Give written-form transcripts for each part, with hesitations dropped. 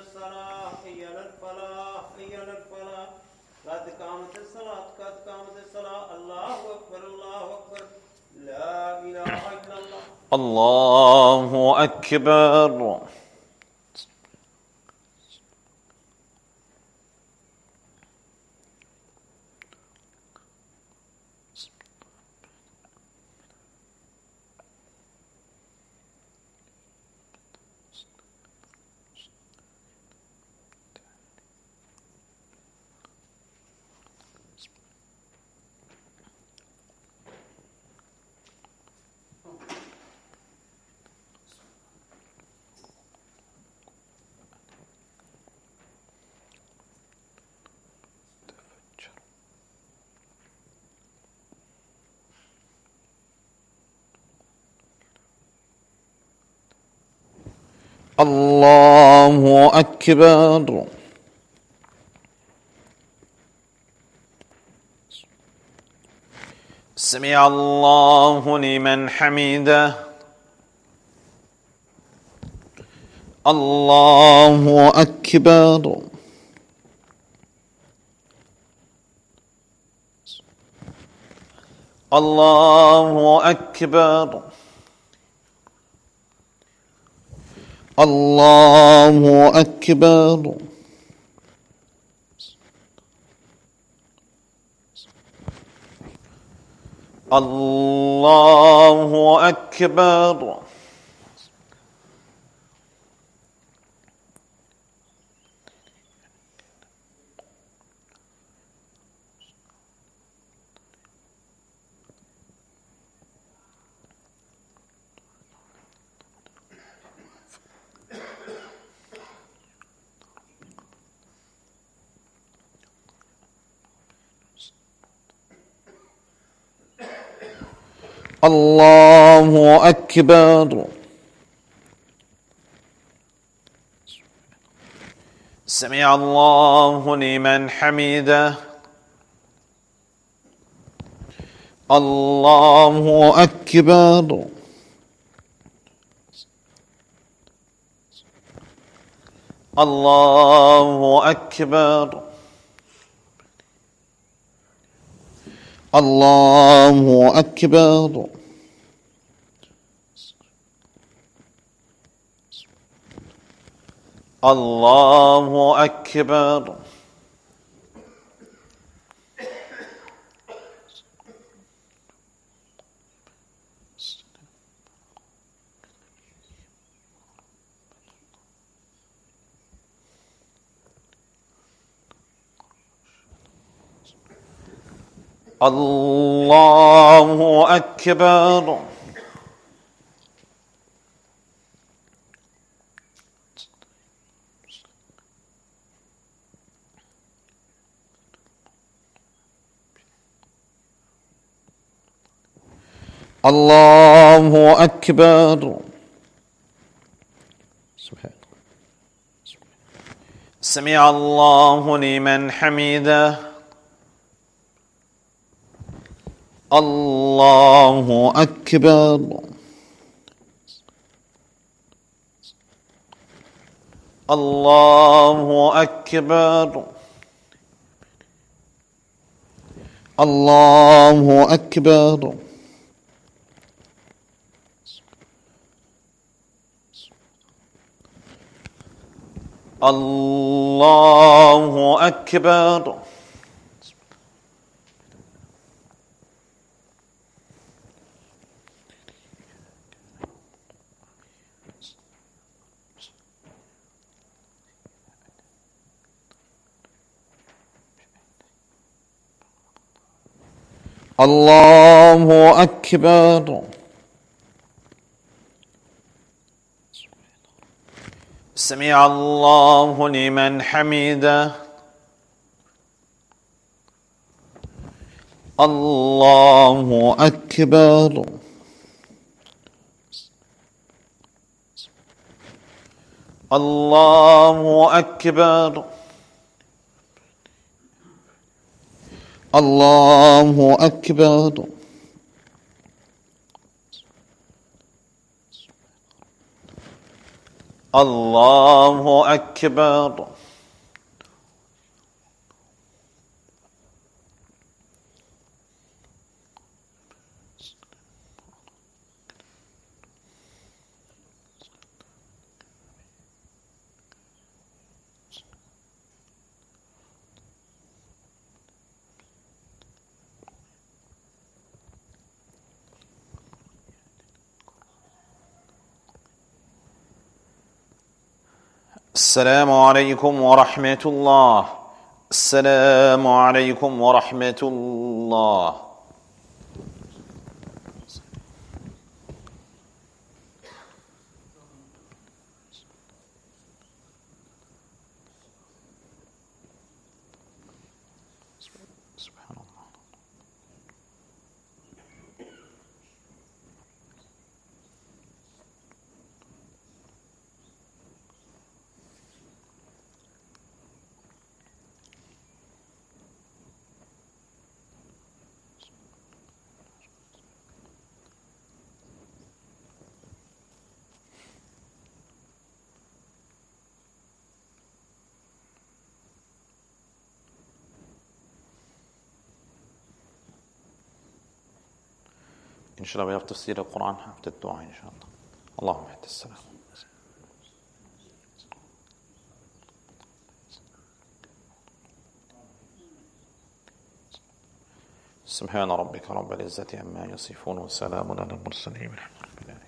الصلاة حي على الفلاح حي على الفلاح قد قامت الصلاة قد قامت الصلاة الله أكبر الله أكبر لا إله إلا الله الله أكبر. الله أكبر. سمع الله لمن حمده. الله أكبر. الله أكبر. الله أكبر. الله أكبر. الله أكبر. سمع الله لمن حمده. الله أكبر. الله أكبر. الله أكبر. الله أكبر. الله أكبر. الله أكبر. سمع الله لمن حمده. الله أكبر. الله أكبر. الله أكبر. الله أكبر. الله أكبر. سمع الله لمن حمده. الله أكبر. الله أكبر. الله أكبر. الله أكبر. السلام عليكم ورحمة الله. السلام عليكم ورحمة الله. سبحان الله. إن شاء الله بياخد تفسير القرآن حافظ الدعاء إن شاء الله. اللهم اهد السلام. سبحان ربك رب العزة عما يصفون وسلام على المرسلين والحمد لله.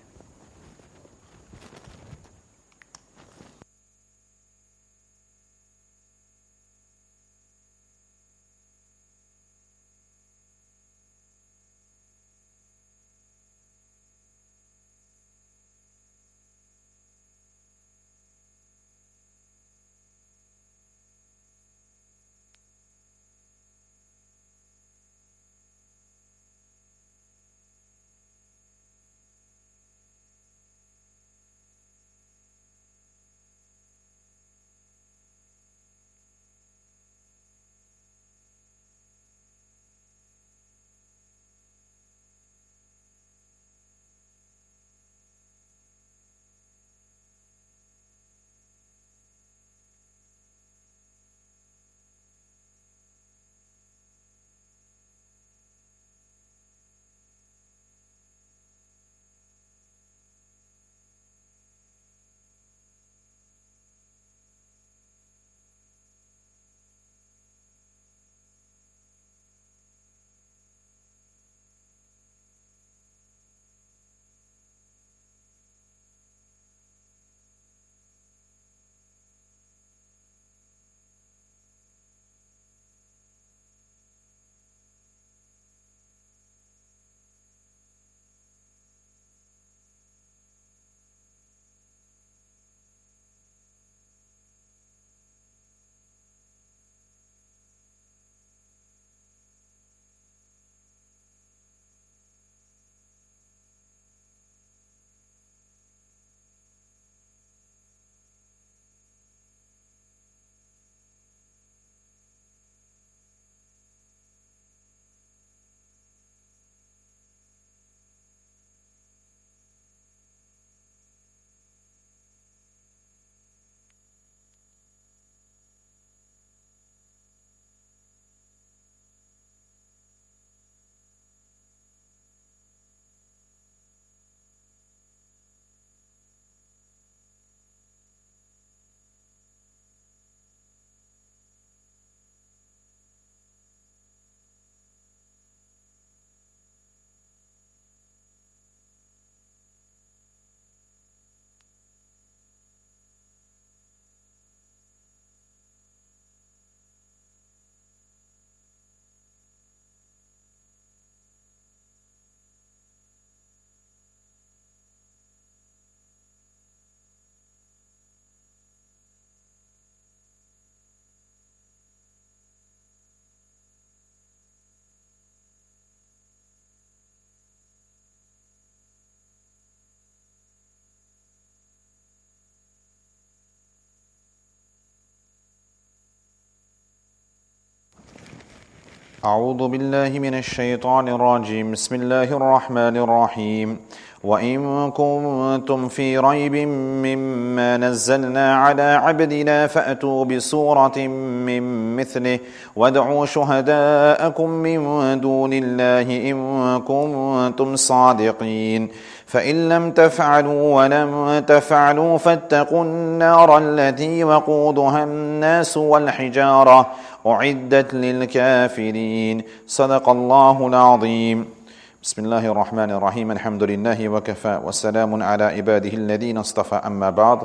أعوذ بالله من الشيطان الرجيم. بسم الله الرحمن الرحيم. وإن كنتم في ريب مما نزلنا على عبدنا فأتوا بسورة من مثله وادعوا شهداءكم من دون الله إن كنتم صادقين فإن لم تفعلوا ولم تفعلوا فاتقوا النار التي وقودها الناس والحجارة أعدت للكافرين صدق الله العظيم. بسم الله الرحمن الرحيم الحمد لله وكفى والسلام على عباده الذين اصطفى أما بعد.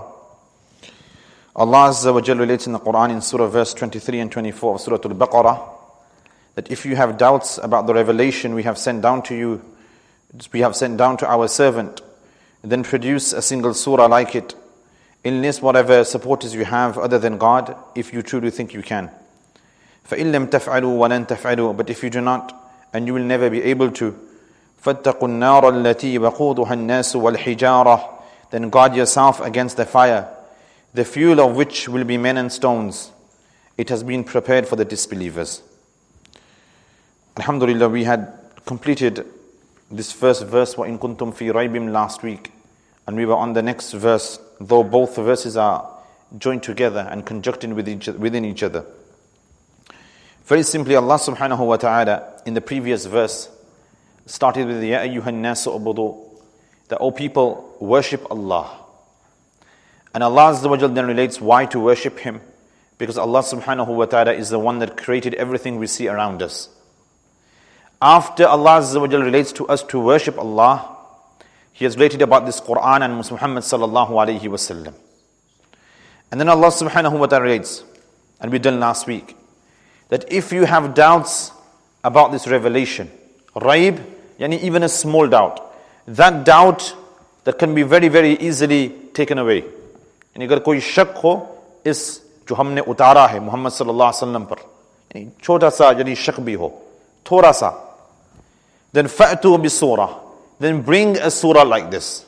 Allah Azza wa Jalla relates in the Quran in Surah verse 23 and 24 of Surah Al-Baqarah that if you have doubts about the revelation we have sent down to you, we have sent down to our servant, then produce a single surah like it, enlist whatever supporters you have other than God, if you truly think you can. فَإِن لَمْ تَفْعَلُوا وَلَن تَفْعَلُوا, but if you do not, and you will never be able to, فَاتَّقُوا النَّارَ الَّتِي وَقُودُهَا النَّاسُ وَالْحِجَارَةِ, then guard yourself against the fire, the fuel of which will be men and stones. It has been prepared for the disbelievers. Alhamdulillah, we had completed this first verse, وَإِن كُنْتُمْ فِي رَيْبٍ, last week. And we were on the next verse, though both verses are joined together and conjuncted within each other. Very simply, Allah subhanahu wa ta'ala, in the previous verse, started with Ya ayyuhan nasu ubudu, that O people, worship Allah. And Allah Azza wa Jal then relates why to worship Him, because Allah subhanahu wa ta'ala is the one that created everything we see around us. After Allah Azza wa Jal relates to us to worship Allah, He has related about this Quran and Muhammad sallallahu alayhi wa sallam. And then Allah subhanahu wa ta'ala relates, and we done last week, that if you have doubts about this revelation, raib, yani even a small doubt, that doubt that can be very, very easily taken away. And agar koi shak ho, is jo humne utara hai Muhammad sallallahu alaihi wasallam par, yani chota sa yani shak bhi ho, thoda sa, then fa'tu bi surah, then bring a surah like this.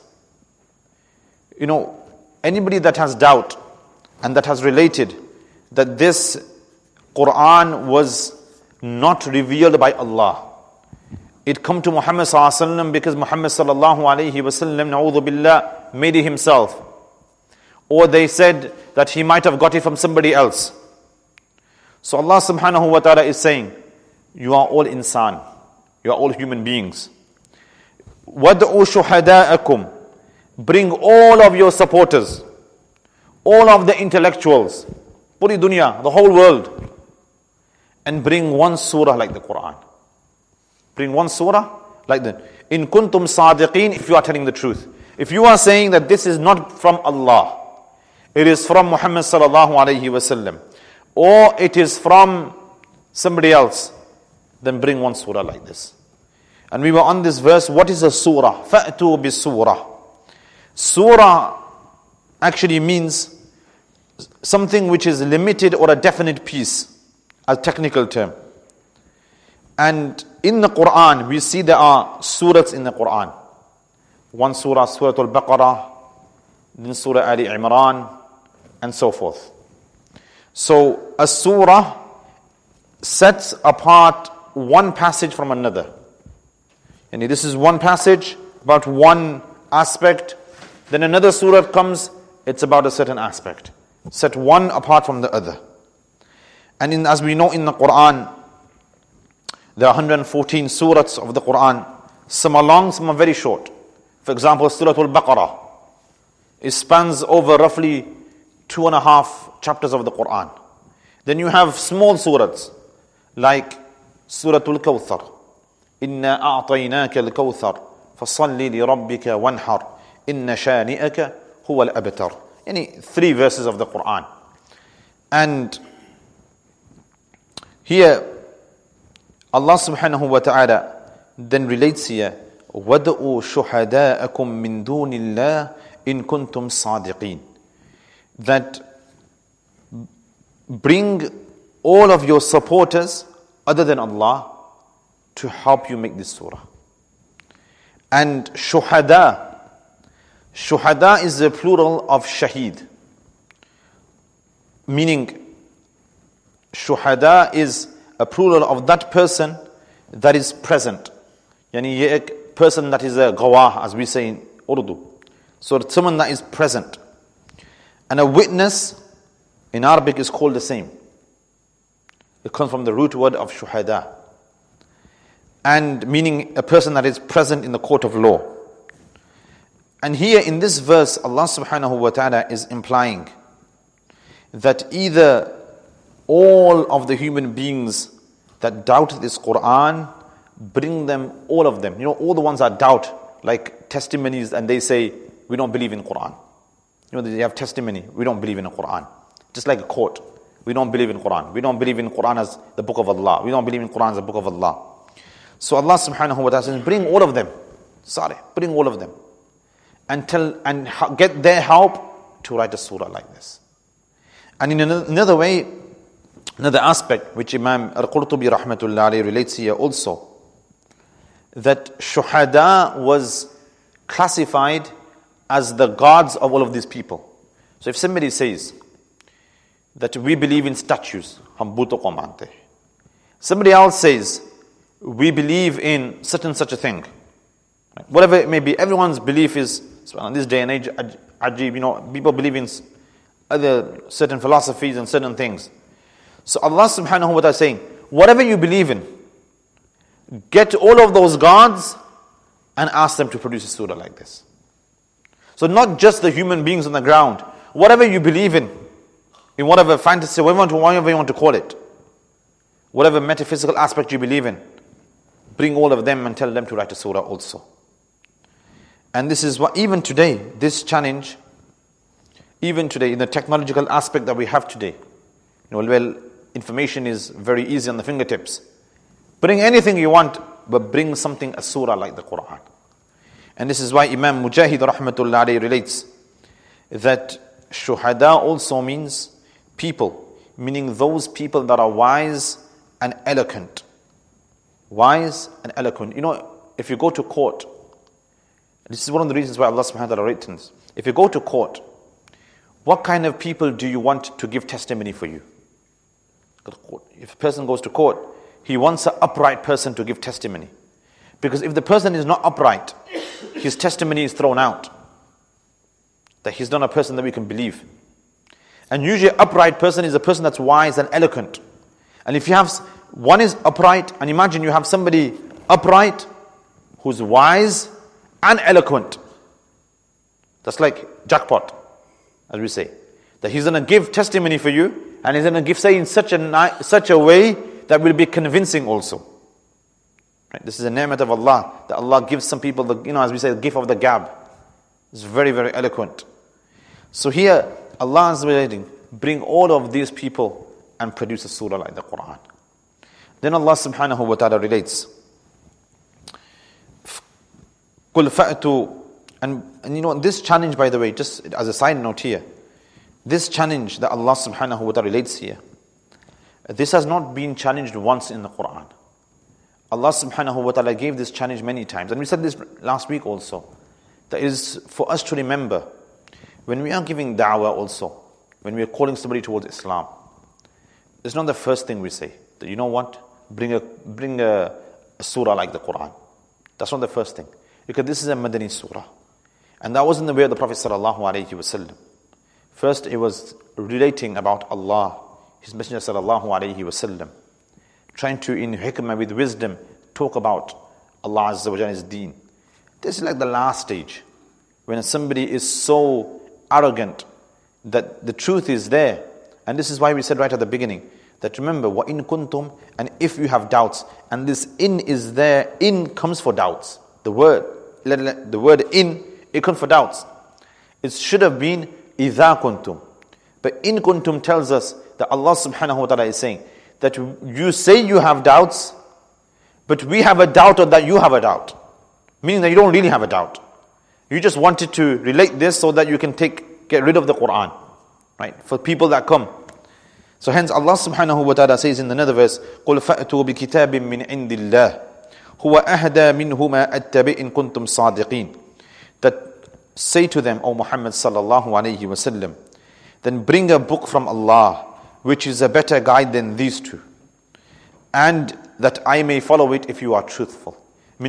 You know, anybody that has doubt and that has related that this Quran was not revealed by Allah, it come to Muhammad sallallahu alaihi wasallam because Muhammad sallallahu alaihi wasallam, na'udhu billah, made it himself, or they said that he might have got it from somebody else. So Allah subhanahu wa ta'ala is saying, you are all insan, you are all human beings. وَدْعُوا شُهَدَاءَكُمْ, bring all of your supporters, all of the intellectuals, puri dunya, the whole world, and bring one surah like the Quran. Bring one surah like that. In kuntum sadiqeen, if you are telling the truth. If you are saying that this is not from Allah, it is from Muhammad sallallahu alayhi wasallam, or it is from somebody else, then bring one surah like this. And we were on this verse, what is a surah? فَأْتُوا بِسُورَةٍ. Surah actually means something which is limited or a definite piece, a technical term. And in the Quran, we see there are surahs in the Quran. One surah, Surah Al-Baqarah, then Surah Ali Imran, and so forth. So a surah sets apart one passage from another. And this is one passage about one aspect. Then another surah comes, it's about a certain aspect. Set one apart from the other. And as we know in the Quran, there are 114 surahs of the Quran. Some are long, some are very short. For example, Surah Al-Baqarah, it spans over roughly 2.5 chapters of the Quran. Then you have small surahs like Surah Al-Kawthar. إِنَّا أَعْطَيْنَاكَ الْكَوْثَرَ فَصَلِّ لِرَبِّكَ وَانْحَرْ إِنَّ شَانِئَكَ هُوَ الْأَبْتَرُ. Yani 3 verses of the Quran. And here, Allah subhanahu wa ta'ala then relates here, وَدْعُوا شُهَدَاءَكُمْ مِن دُونِ اللَّهِ إِن كُنْتُمْ صَادِقِينَ. That bring all of your supporters other than Allah to help you make this surah. And shuhada is the plural of shaheed, meaning shuhada is a plural of that person that is present. Yani ye ek person that is a gawah, as we say in Urdu. So it's someone that is present. And a witness in Arabic is called the same. It comes from the root word of shuhada, and meaning a person that is present in the court of law. And here in this verse, Allah subhanahu wa ta'ala is implying that either all of the human beings that doubt this Quran, bring them, all of them. All the ones that doubt, like testimonies, and they say, we don't believe in Quran. They have testimony, we don't believe in the Quran. Just like a court, we don't believe in Quran. We don't believe in Quran as the book of Allah. We don't believe in Quran as the book of Allah. So Allah subhanahu wa ta'ala says, bring all of them. Bring all of them. And get their help to write a surah like this. And in another way, another aspect which Imam Al-Qurtubi rahmatullah alayhi relates here also, that shuhada was classified as the gods of all of these people. So if somebody says that we believe in statues, somebody else says we believe in such and such a thing, whatever it may be, everyone's belief is, in this day and age, ajib, people believe in other certain philosophies and certain things. So Allah subhanahu wa ta'ala is saying, whatever you believe in, get all of those gods and ask them to produce a surah like this. So not just the human beings on the ground, whatever you believe in whatever fantasy, whatever you want to call it, whatever metaphysical aspect you believe in, bring all of them and tell them to write a surah also. And this is what, even today, this challenge, even today, in the technological aspect that we have today, information is very easy on the fingertips. Bring anything you want, but bring something, a surah like the Quran. And this is why Imam Mujahid rahmatullah alayhi relates that shuhada also means people, meaning those people that are wise and eloquent. Wise and eloquent. If you go to court, this is one of the reasons why Allah subhanahu wa ta'ala written this. If you go to court, what kind of people do you want to give testimony for you? If a person goes to court, he wants an upright person to give testimony. Because if the person is not upright, his testimony is thrown out. That he's not a person that we can believe. And usually an upright person is a person that's wise and eloquent. And if you have, one is upright, and imagine you have somebody upright who's wise and eloquent. That's like jackpot, as we say. That he's going to give testimony for you, and he's going to say in such a way that will be convincing also. Right? This is a ni'mat of Allah, that Allah gives some people, as we say, the gift of the gab. It's very, very eloquent. So here, Allah is relating, bring all of these people and produce a surah like the Quran. Then Allah subhanahu wa ta'ala relates, قُلْ فَأْتُوا, and this challenge, by the way, just as a side note here, this challenge that Allah subhanahu wa ta'ala relates here, this has not been challenged once in the Quran. Allah subhanahu wa ta'ala gave this challenge many times. And we said this last week also. That is for us to remember, when we are giving da'wah also, when we are calling somebody towards Islam, it's not the first thing we say. That, you know what? Bring a surah like the Quran. That's not the first thing. Because this is a Madani surah. And that wasn't the way of the Prophet sallallahu alaihi wasallam. First, it was relating about Allah, His Messenger sallallahu alaihi wasallam, trying to, in hikmah, with wisdom, talk about Allah Azza wa Jalla, His deen. This is like the last stage, when somebody is so arrogant that the truth is there. And this is why we said right at the beginning, that remember, وَإِن كُنْتُمْ, and if you have doubts, and this in is there, in comes for doubts. The word in, it comes for doubts. It should have been إِذَا كُنْتُمْ. But in kuntum tells us that Allah subhanahu wa ta'ala is saying, that you say you have doubts, but we have a doubt or that you have a doubt. Meaning that you don't really have a doubt. You just wanted to relate this so that you can get rid of the Quran. Right? For people that come. So hence Allah subhanahu wa ta'ala says in another verse, قُلْ فَأْتُوا بِكِتَابٍ مِّنْ عِنْدِ اللَّهِ هُوَ أَهْدَى مِنْهُمَا أَتَّبِئٍ كُنْتُمْ صَادِقِينَ. That say to them, O Muhammad sallallahu alayhi wa sallam, then bring a book from Allah, which is a better guide than these two, and that I may follow it if you are truthful. Meaning,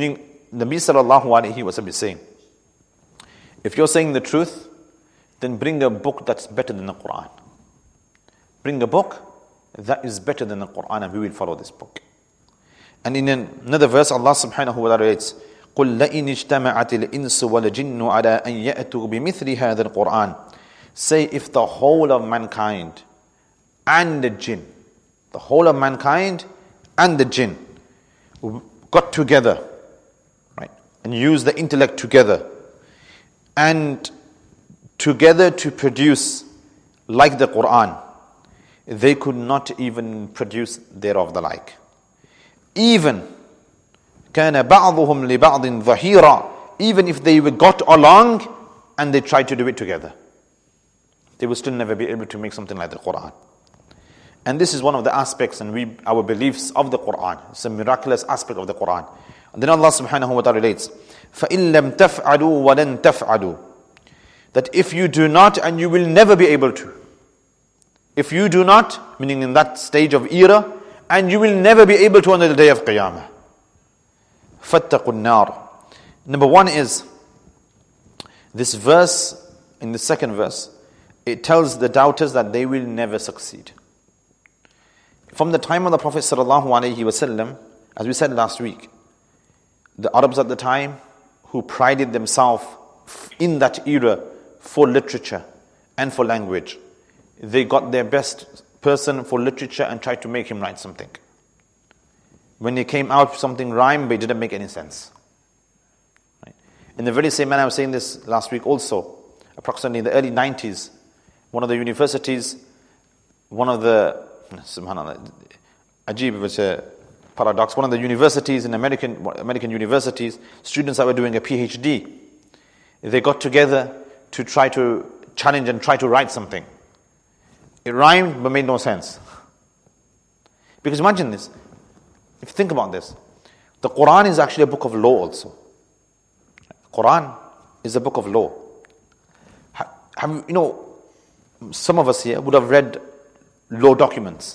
Nabi sallallahu alayhi wa sallam is saying, if you're saying the truth, then bring a book that's better than the Quran. Bring a book that is better than the Quran, and we will follow this book. And in another verse, Allah subhanahu wa ta'ala writes, قُلْ لَئِنِ اجْتَمَعَتِ الْإِنسُ وَالْجِنُّ عَلَىٰ أَنْ يَأْتُوا بِمِثْلِ هَذَا الْقُرْآنِ. Say, if the whole of mankind and the jinn, the whole of mankind and the jinn got together, right, and used the intellect together, and together to produce like the Quran, they could not even produce thereof the like. Even كَانَ بَعْضُهُمْ لِبَعْضٍ ظَهِيرًا, even if they got along and they tried to do it together, they will still never be able to make something like the Quran. And this is one of the aspects and our beliefs of the Quran. It's a miraculous aspect of the Quran. And then Allah subhanahu wa ta'ala relates, فَإِن لَمْ تَفْعَلُوا وَلَن تَفْعَلُوا, that if you do not, and you will never be able to. If you do not, meaning in that stage of era, and you will never be able to on the day of Qiyamah. فَاتَّقُوا النَّارِ. Number one is, this verse, in the second verse, it tells the doubters that they will never succeed. From the time of the Prophet sallallahu alaihi wasallam, as we said last week, the Arabs at the time who prided themselves in that era for literature and for language, they got their best person for literature and tried to make him write something. When he came out, something rhymed, but it didn't make any sense. Right? In the very same manner, I was saying this last week also, approximately in the early 90s, one of the universities, subhanAllah, Ajib, was a paradox, one of the universities in American universities, students that were doing a PhD, they got together to try to challenge and try to write something. It rhymed but made no sense. Because imagine this, if you think about this, the Quran is actually a book of law also. Quran is a book of law. Some of us here would have read law documents.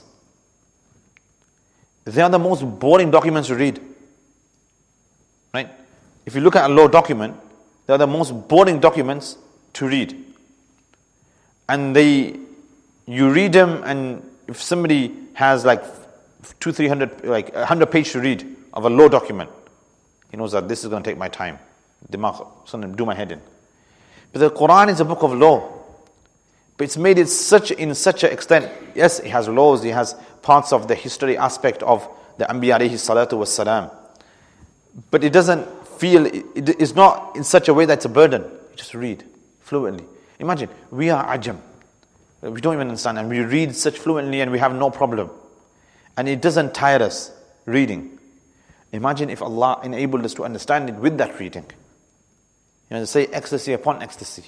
They are the most boring documents to read. Right? If you look at a law document, they are the most boring documents to read. And you read them, and if somebody has like 200-300, like 100 pages to read of a law document, he knows that this is going to take my time. Something do my head in. But the Quran is a book of law. But it's made it in such an extent. Yes, it has laws, it has parts of the history aspect of the Anbiya alayhi salatu was salam. But it doesn't feel, it is not in such a way that it's a burden. You just read fluently. Imagine, we are Ajam. We don't even understand, and we read such fluently and we have no problem. And it doesn't tire us reading. Imagine if Allah enabled us to understand it with that reading. They say ecstasy upon ecstasy.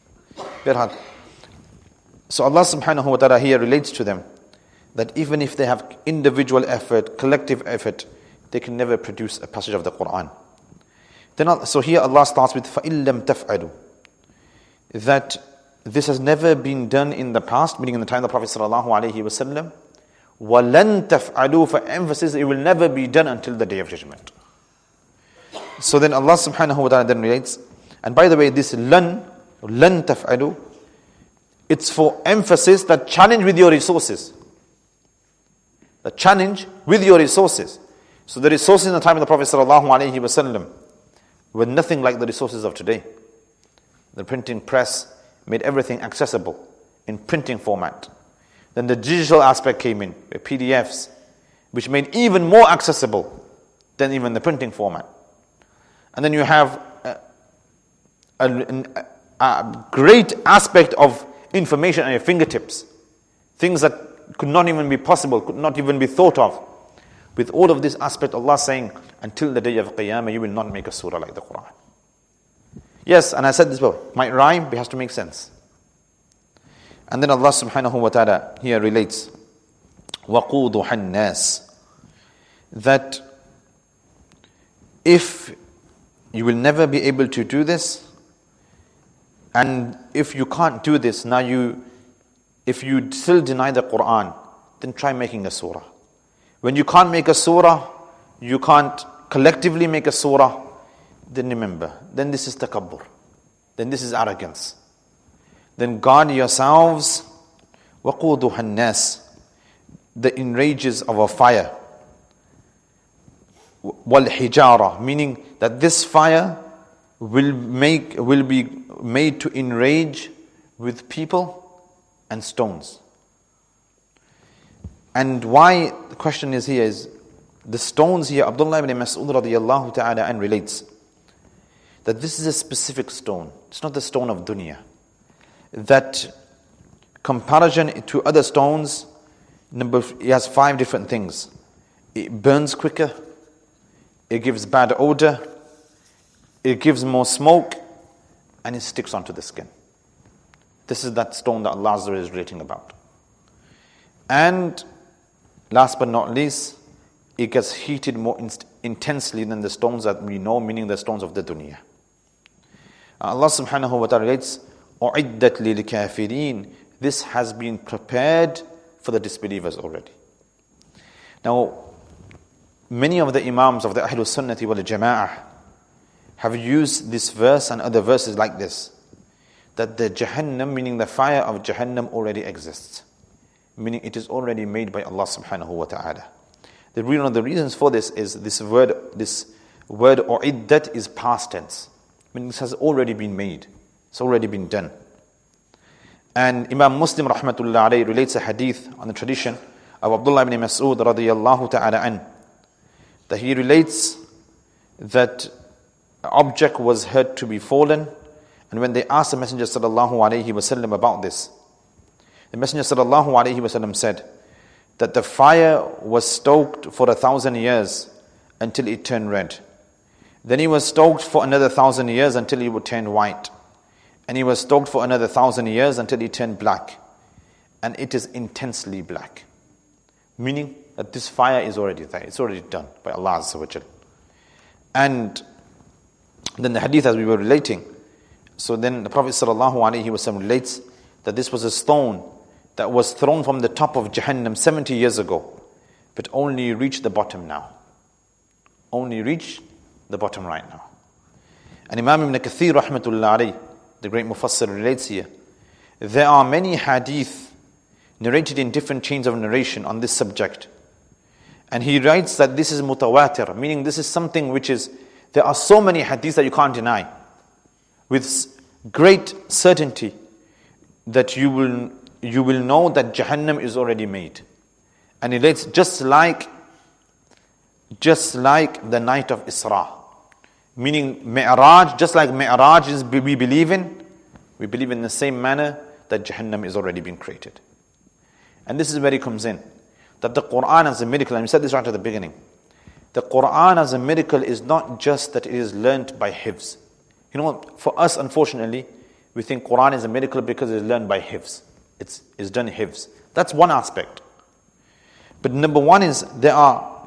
So Allah subhanahu wa ta'ala here relates to them that even if they have individual effort, collective effort, they can never produce a passage of the Quran. So here Allah starts with فَإِن لَمْ تَفْعَلُوا, that this has never been done in the past, meaning in the time of the Prophet sallallahu alaihi wasallam. وَلَن تَفْعَلُوا, for emphasis, it will never be done until the Day of Judgment. So then Allah subhanahu wa ta'ala then relates, and by the way, this لَن تَفْعَلُوا, it's for emphasis that challenge with your resources. The challenge with your resources. So the resources in the time of the Prophet sallallahu alaihi wasallam were nothing like the resources of today. The printing press made everything accessible in printing format. Then the digital aspect came in, PDFs, which made even more accessible than even the printing format. And then you have a great aspect of information at your fingertips. Things that could not even be possible, could not even be thought of. With all of this aspect, Allah saying, until the day of Qiyamah, you will not make a surah like the Quran. Yes, and I said this before, might rhyme, but it has to make sense. And then Allah subhanahu wa ta'ala here relates, وَقُودُهَا النَّاسِ, that if you will never be able to do this, and if you can't do this, if you still deny the Quran, then try making a surah. When you can't make a surah, you can't collectively make a surah, then remember, then this is takabbur, then this is arrogance. Then guard yourselves, وَقُودُهَا النَّاسِ, the enrages of a fire. وَالْحِجَارَةِ, meaning that this fire will be made to enrage with people and stones. And why the question is here is, the stones here, Abdullah ibn Mas'ud radiyallahu ta'ala and relates that this is a specific stone. It's not the stone of dunya. That comparison to other stones, it has 5 different things. It burns quicker, it gives bad odor, it gives more smoke, and it sticks onto the skin. This is that stone that Allah Azza wa Jalla is relating about. And last but not least, it gets heated more intensely than the stones that we know, meaning the stones of the dunya. Allah subhanahu wa ta'ala relates, أُعِدَّتْ لِلْكَافِرِينَ, this has been prepared for the disbelievers already. Now, many of the Imams of the Ahlul Sunnati wal Jama'ah have used this verse and other verses like this, that the Jahannam, meaning the fire of Jahannam, already exists, meaning it is already made by Allah subhanahu wa ta'ala. One of the reasons for this is this word u'iddat is past tense, meaning this has already been made, it's already been done. And Imam Muslim rahmatullah alayhi relates a hadith on the tradition of Abdullah ibn Mas'ud radiyallahu ta'ala an, that he relates that an object was heard to be fallen, and when they asked the Messenger sallallahu alayhi wasallam about this, the Messenger sallallahu alayhi wasallam said that the fire was stoked for 1,000 years until it turned red. Then he was stoked for another 1,000 years until it would turn white. And he was stoked for another 1,000 years until it turned black. And it is intensely black. Meaning that this fire is already there. It's already done by Allah Azza wa Jal. And then the hadith as we were relating. So then the Prophet sallallahu alaihi wasallam relates that this was a stone that was thrown from the top of Jahannam 70 years ago, but only reached the bottom now. Only reached the bottom right now. And Imam Ibn Kathir rahmatullah alayhi, the great Mufassir, relates here, there are many hadith narrated in different chains of narration on this subject. And he writes that this is mutawatir, meaning this is something which is, there are so many hadiths that you can't deny, with great certainty that you will know that Jahannam is already made. And it relates just like the night of Isra. Meaning Mi'raj, just like Mi'raj is we believe in the same manner that Jahannam is already been created. And this is where it comes in, that the Quran as a miracle, and we said this right at the beginning, the Quran as a miracle is not just that it is learnt by hifz. You know what, for us unfortunately, we think Quran is a miracle because it is learned by hifz. It's done hifz. That's one aspect. But number one is, there are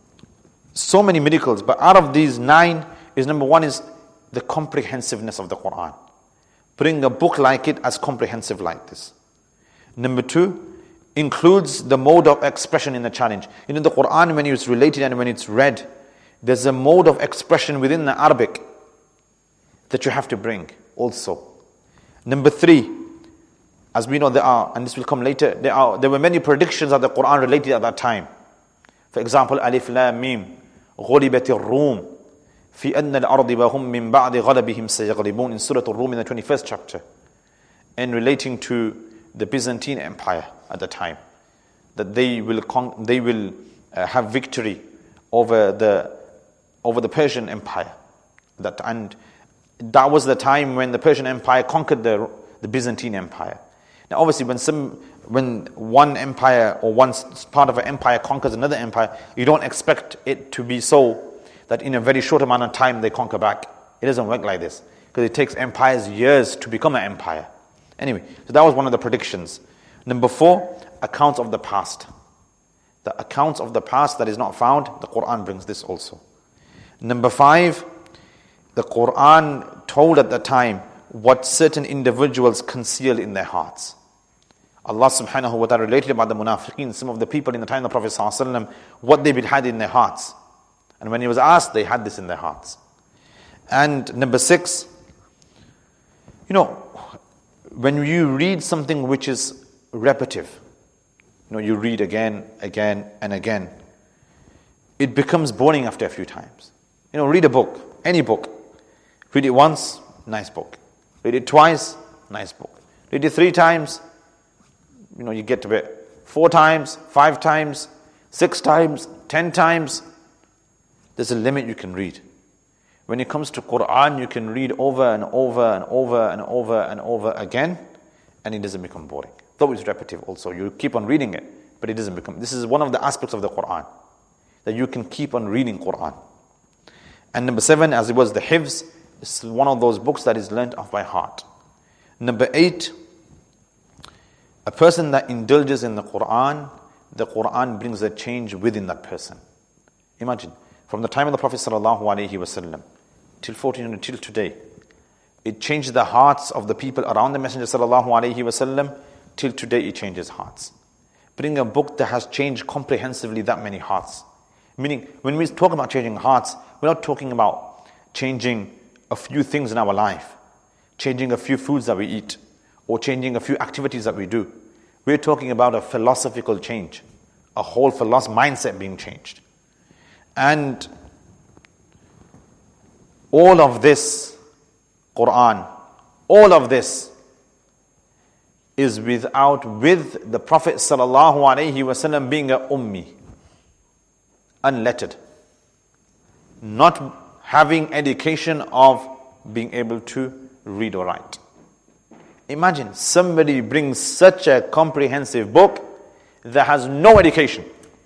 so many miracles, but out of these 9 is, number one is the comprehensiveness of the Quran. Bring a book like it as comprehensive like this. Number 2 includes the mode of expression in the challenge. You know, the Quran, when it's related and when it's read, there's a mode of expression within the Arabic that you have to bring also. Number 3, as we know, there are, and this will come later, there were many predictions of the Quran related at that time. For example, Alif Lam Mim, غُلِبَتِ الرُّومِ فِي أَدْنَى الْأَرْضِ وَهُمْ مِنْ بَعْدِ غَلَبِهِمْ سَيَغْلِبُونَ in Surah Al-Rum in the 21st chapter. And relating to the Byzantine Empire at the time, that they will have victory over the Persian Empire. And that was the time when the Persian Empire conquered the Byzantine Empire. Now obviously when one empire or one part of an empire conquers another empire, you don't expect it to be so that in a very short amount of time they conquer back. It doesn't work like this, because it takes empires years to become an empire. Anyway, so that was one of the predictions. Number 4, accounts of the past. The accounts of the past that is not found, the Quran brings this also. Number 5, the Quran told at the time what certain individuals conceal in their hearts. Allah subhanahu wa ta'ala related about the munafiqeen, some of the people in the time of the Prophet sallallahu alaihi wasallam, what they had in their hearts. And when he was asked, they had this in their hearts. And number 6, when you read something which is repetitive, you read again, and again, it becomes boring after a few times. Read a book, any book. Read it once, nice book. Read it twice, nice book. Read it 3 times, you get to it. 4 times, 5 times, 6 times, 10 times. There's a limit you can read. When it comes to Quran, you can read over and over and over and over and over again, and it doesn't become boring. Though it's repetitive also. You keep on reading it, but it doesn't become. This is one of the aspects of the Quran, that you can keep on reading Quran. And number 7, as it was the Hifz, is one of those books that is learnt off by heart. Number 8, a person that indulges in the Quran brings a change within that person. Imagine, from the time of the Prophet ﷺ till 1400 till today, it changed the hearts of the people around the Messenger ﷺ. Till today it changes hearts. Bring a book that has changed comprehensively that many hearts. Meaning, when we talk about changing hearts, we're not talking about changing a few things in our life, changing a few foods that we eat, or changing a few activities that we do. We're talking about a philosophical change, a whole mindset being changed. And all of this Quran, all of this is with the Prophet ﷺ being a ummi, unlettered, not having education of being able to read or write. Imagine somebody brings such a comprehensive book that has no education,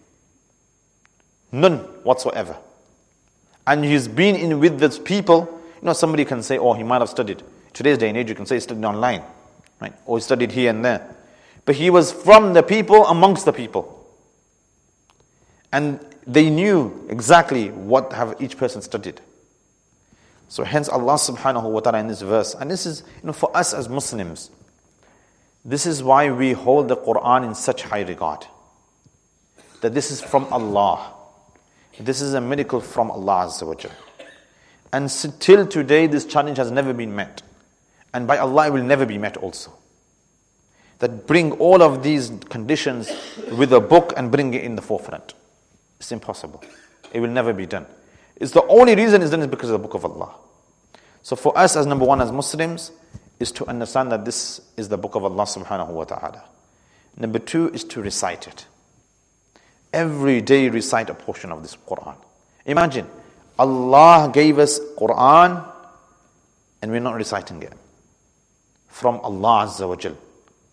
none whatsoever, and he's been in with those people. Somebody can say, he might have studied. Today's day and age, you can say he studied online, right? Or he studied here and there. But he was from the people, amongst the people. And they knew exactly what have each person studied. So hence Allah subhanahu wa ta'ala in this verse, and this is, for us as Muslims, this is why we hold the Quran in such high regard. That this is from Allah. This is a miracle from Allah Azza wa Jal. And till today, this challenge has never been met. And by Allah, it will never be met also. That bring all of these conditions with a book and bring it in the forefront. It's impossible. It will never be done. It's the only reason it's done is because of the book of Allah. So for us, as number 1, as Muslims, is to understand that this is the book of Allah subhanahu wa ta'ala. Number 2 is to recite it. Every day recite a portion of this Quran. Imagine, Allah gave us Quran and we're not reciting it. From Allah Azza wa Jal.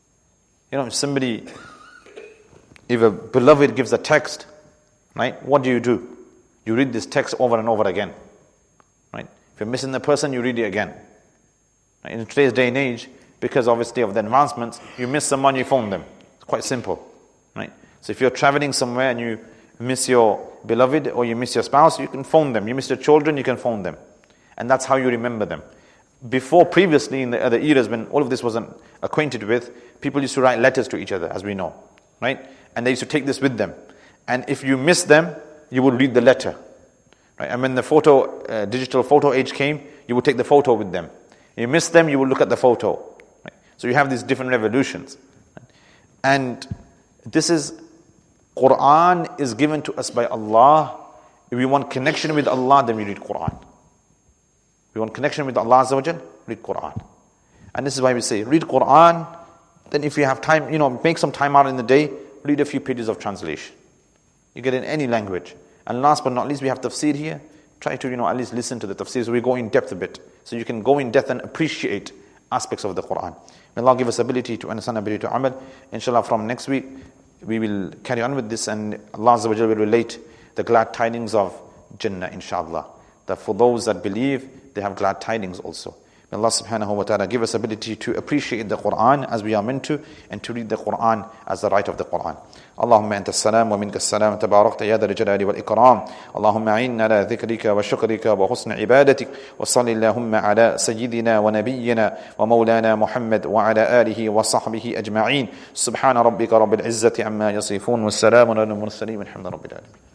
If a beloved gives a text, right, what do? You read this text over and over again. Right? If you're missing the person, you read it again. Right? In today's day and age, because obviously of the advancements, you miss someone, you phone them. It's quite simple. Right? So if you're traveling somewhere and you miss your beloved or you miss your spouse, you can phone them. You miss your children, you can phone them. And that's how you remember them. Previously in the other eras when all of this wasn't acquainted with, people used to write letters to each other, as we know. Right? And they used to take this with them. And if you miss them, you would read the letter. Right? And when the digital photo age came, you would take the photo with them. You miss them, you would look at the photo. Right? So you have these different revolutions. Right? And this is, Quran is given to us by Allah. If we want connection with Allah, then we read Quran. If we want connection with Allah Azza wa Jal, read Quran. And this is why we say, read Quran, then if you have time, make some time out in the day, read a few pages of translation. You get in any language. And last but not least, we have tafsir here. Try to, at least listen to the tafsir so we go in depth a bit. So you can go in depth and appreciate aspects of the Quran. May Allah give us ability to understand, ability to amal. Inshallah, from next week, we will carry on with this, and Allah Azza wa Jalla will relate the glad tidings of Jannah, inshallah. That for those that believe, they have glad tidings also. May Allah subhanahu wa ta'ala give us ability to appreciate the Quran as we are meant to, and to read the Quran as the right of the Quran. Allahumma anta as-salam wa minka as-salam tabarakta ya dhal jalali wal ikram. Allahumma a'inna ala dhikrika wa shukrika wa husni ibadatik wa salli Allahumma ala sayyidina wa nabiyyina wa maulana Muhammad wa ala alihi wa sahbihi ajma'in. Subhana rabbika rabbil izzati amma yasifun wa salamun ala al-mursaleen walhamdulillahi rabbil alamin.